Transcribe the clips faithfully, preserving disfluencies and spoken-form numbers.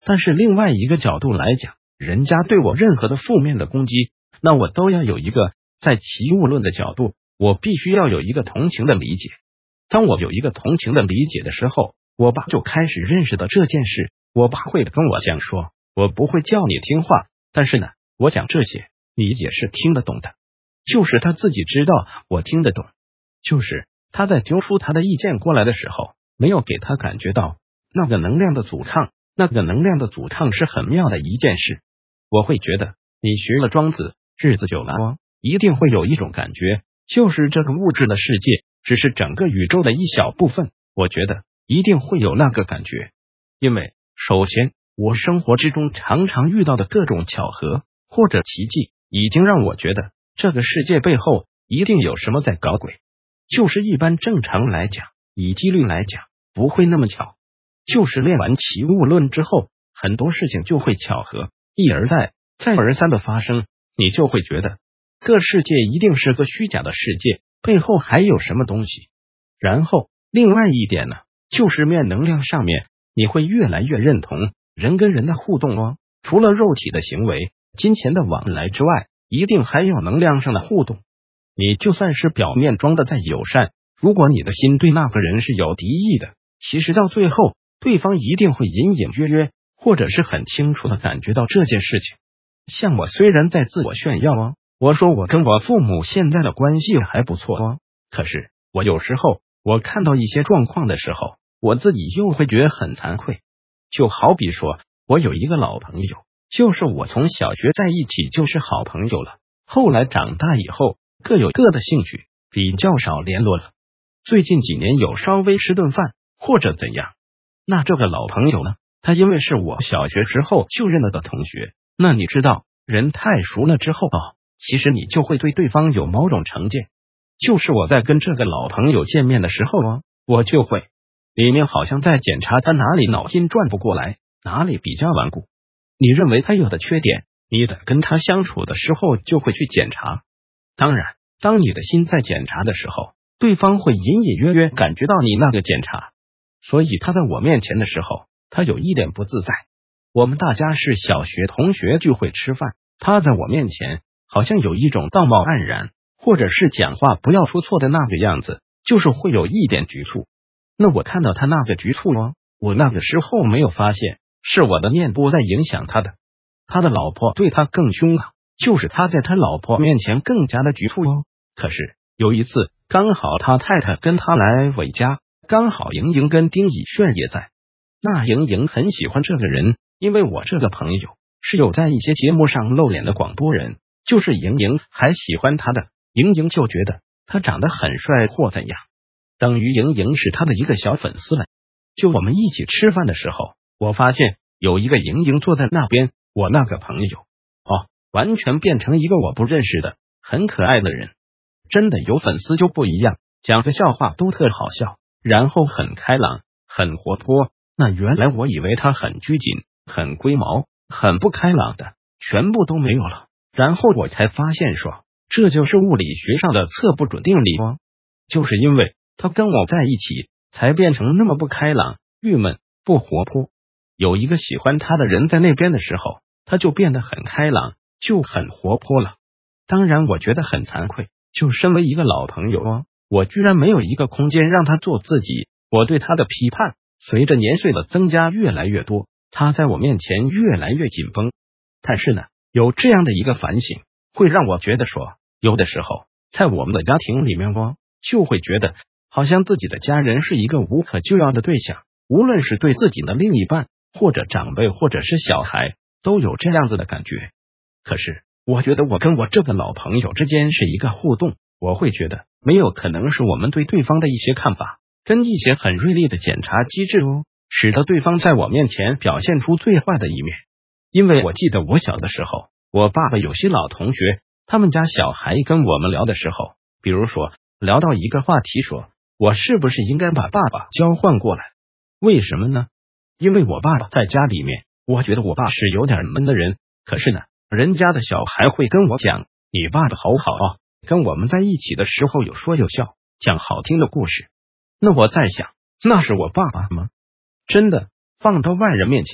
但是另外一个角度来讲，人家对我任何的负面的攻击，那我都要有一个在齐物论的角度，我必须要有一个同情的理解。当我有一个同情的理解的时候，我爸就开始认识到这件事。我爸会跟我讲说，我不会叫你听话，但是呢，我讲这些你也是听得懂的。就是他自己知道我听得懂，就是他在丢出他的意见过来的时候，没有给他感觉到那个能量的阻抗，那个能量的阻抗是很妙的一件事。我会觉得你学了庄子，日子久了一定会有一种感觉，就是这个物质的世界只是整个宇宙的一小部分，我觉得一定会有那个感觉。因为首先我生活之中常常遇到的各种巧合或者奇迹，已经让我觉得这个世界背后一定有什么在搞鬼。就是一般正常来讲，以几率来讲不会那么巧，就是练完齐物论之后，很多事情就会巧合一而再再而三的发生，你就会觉得这世界一定是个虚假的世界，背后还有什么东西。然后另外一点呢，就是面能量上面，你会越来越认同人跟人的互动哦，除了肉体的行为、金钱的往来之外，一定还有能量上的互动。你就算是表面装的再友善，如果你的心对那个人是有敌意的，其实到最后对方一定会隐隐约约或者是很清楚的感觉到这件事情。像我虽然在自我炫耀哦，我说我跟我父母现在的关系还不错哦，可是我有时候我看到一些状况的时候，我自己又会觉得很惭愧。就好比说我有一个老朋友，就是我从小学在一起就是好朋友了，后来长大以后各有各的兴趣，比较少联络了。最近几年有稍微吃顿饭或者怎样，那这个老朋友呢，他因为是我小学时候就认得的同学，那你知道人太熟了之后啊，其实你就会对对方有某种成见。就是我在跟这个老朋友见面的时候啊，我就会里面好像在检查他哪里脑筋转不过来，哪里比较顽固。你认为他有的缺点，你在跟他相处的时候就会去检查。当然，当你的心在检查的时候，对方会隐隐约约感觉到你那个检查，所以他在我面前的时候，他有一点不自在。我们大家是小学同学聚会吃饭，他在我面前好像有一种道貌岸然，或者是讲话不要出错的那个样子，就是会有一点局促。那我看到他那个局促哦，我那个时候没有发现是我的念波在影响他的。他的老婆对他更凶啊，就是他在他老婆面前更加的局促哦。可是有一次刚好他太太跟他来伟家，刚好莹莹跟丁以炫也在。那莹莹很喜欢这个人，因为我这个朋友是有在一些节目上露脸的广播人，就是莹莹还喜欢他的，莹莹就觉得他长得很帅或怎样，等于莹莹是他的一个小粉丝了。就我们一起吃饭的时候，我发现有一个莹莹坐在那边，我那个朋友哦，完全变成一个我不认识的很可爱的人。真的有粉丝就不一样，讲个笑话都特好笑，然后很开朗很活泼。那原来我以为他很拘谨很龟毛很不开朗的全部都没有了，然后我才发现说这就是物理学上的测不准定理哦，就是因为他跟我在一起才变成那么不开朗郁闷不活泼。有一个喜欢他的人在那边的时候，他就变得很开朗就很活泼了。当然我觉得很惭愧，就身为一个老朋友哦，我居然没有一个空间让他做自己。我对他的批判随着年岁的增加越来越多，他在我面前越来越紧绷。但是呢，有这样的一个反省，会让我觉得说，有的时候在我们的家庭里面哦，就会觉得好像自己的家人是一个无可救药的对象，无论是对自己的另一半或者长辈或者是小孩，都有这样子的感觉。可是我觉得我跟我这个老朋友之间是一个互动，我会觉得没有可能是我们对对方的一些看法跟一些很锐利的检查机制哦，使得对方在我面前表现出最坏的一面。因为我记得我小的时候，我爸爸有些老同学，他们家小孩跟我们聊的时候，比如说聊到一个话题说，我是不是应该把爸爸交换过来？为什么呢？因为我爸爸在家里面，我觉得我爸是有点闷的人，可是呢，人家的小孩会跟我讲，你爸爸好好啊，跟我们在一起的时候有说有笑，讲好听的故事。那我在想，那是我爸爸吗？真的，放到外人面前，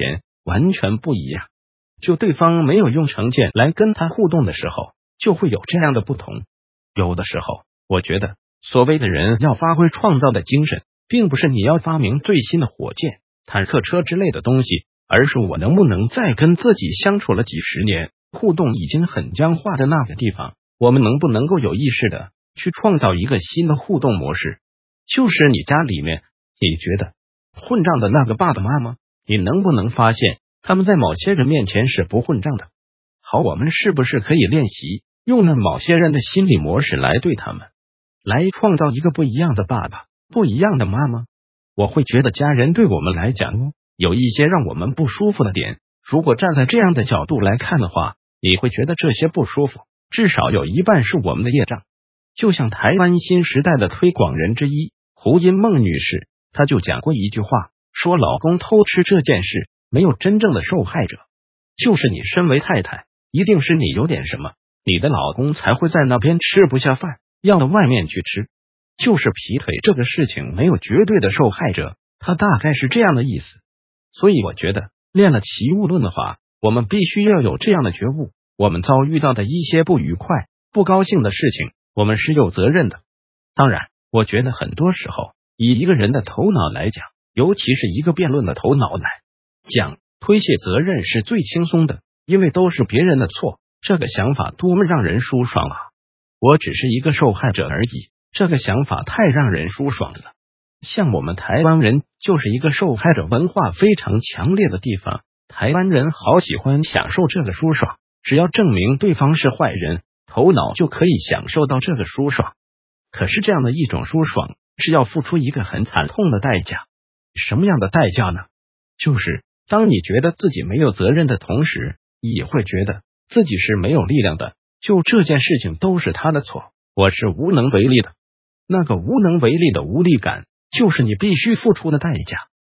完全不一样。就对方没有用成见来跟他互动的时候，就会有这样的不同。有的时候，我觉得所谓的人要发挥创造的精神，并不是你要发明最新的火箭、坦克车之类的东西，而是我能不能在跟自己相处了几十年，互动已经很僵化的那个地方，我们能不能够有意识的去创造一个新的互动模式。就是你家里面你觉得混账的那个爸爸妈妈，你能不能发现他们在某些人面前是不混账的？好，我们是不是可以练习用那某些人的心理模式来对他们，来创造一个不一样的爸爸，不一样的妈妈？我会觉得家人对我们来讲有一些让我们不舒服的点，如果站在这样的角度来看的话，你会觉得这些不舒服至少有一半是我们的业障。就像台湾新时代的推广人之一胡因梦女士，她就讲过一句话，说老公偷吃这件事没有真正的受害者，就是你身为太太，一定是你有点什么，你的老公才会在那边吃不下饭，要到外面去吃。就是劈腿这个事情没有绝对的受害者，他大概是这样的意思。所以我觉得练了齐物论的话，我们必须要有这样的觉悟，我们遭遇到的一些不愉快、不高兴的事情，我们是有责任的。当然，我觉得很多时候以一个人的头脑来讲，尤其是一个辩论的头脑来讲，推卸责任是最轻松的，因为都是别人的错，这个想法多么让人舒爽啊！我只是一个受害者而已，这个想法太让人舒爽了。像我们台湾人就是一个受害者文化非常强烈的地方，台湾人好喜欢享受这个舒爽，只要证明对方是坏人，头脑就可以享受到这个舒爽。可是这样的一种舒爽是要付出一个很惨痛的代价。什么样的代价呢？就是当你觉得自己没有责任的同时，也会觉得自己是没有力量的，就这件事情都是他的错，我是无能为力的。那个无能为力的无力感，就是你必须付出的代价。